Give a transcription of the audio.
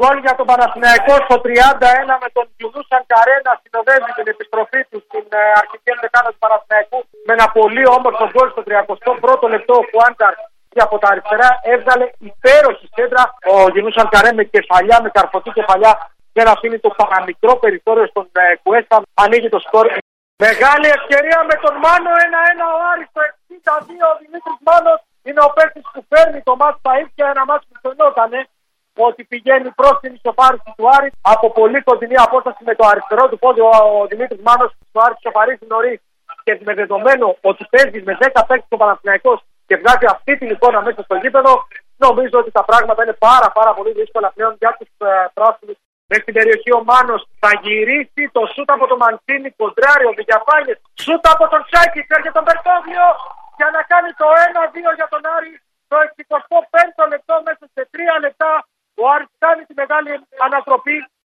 Γκολ για τον Παναθηναϊκό στο 31 με τον Γιουνού Σανκαρέ να συνοδεύει την επιστροφή του στην αρχική ενδεκάδα του Παναθηναϊκού με ένα πολύ όμορφο γκολ στο 31ο λεπτό. Ο Χουάνκαρ από τα αριστερά έβγαλε υπέροχη σέντρα. Ο Γιουνού Σανκαρέ με κεφαλιά, με καρφωτή κεφαλιά, δεν αφήνει το παραμικρό περιθώριο στον Κουέστα. Ανοίγει το σκορ. Μεγάλη ευκαιρία με τον Μάνο, 1-1 ο Άρης στο 62. Ο Δημήτρης Μάνος είναι ο παίκτης που φέρνει το μάτς στα ίσια, ένα μάτς που φαινότανε ότι πηγαίνει προς την ισοφάριση του Άρη από πολύ κοντινή απόσταση με το αριστερό του πόδι. Ο Δημήτρης Μάνος του Άρη ισοφαρίζει νωρίς και με δεδομένο ότι παίζει με 10 παίκτες ο Παναθηναϊκός και βγάζει αυτή την εικόνα μέσα στο γήπεδο, νομίζω ότι τα πράγματα είναι πάρα πολύ δύσκολα πλέον για τους πράσινους. Μέχρι την περιοχή ο Μάνος θα γυρίσει το σούτ από τον Μαντσίνη, κοντράρει ο Βηγιαφάνιες, σούτ από τον Σάκη, έρχεται τον Μπερτόβιο για να κάνει το 1-2 για τον Άρη. Το 65ο λεπτό μέσα σε 3 λεπτά ο Άρης κάνει τη μεγάλη ανατροπή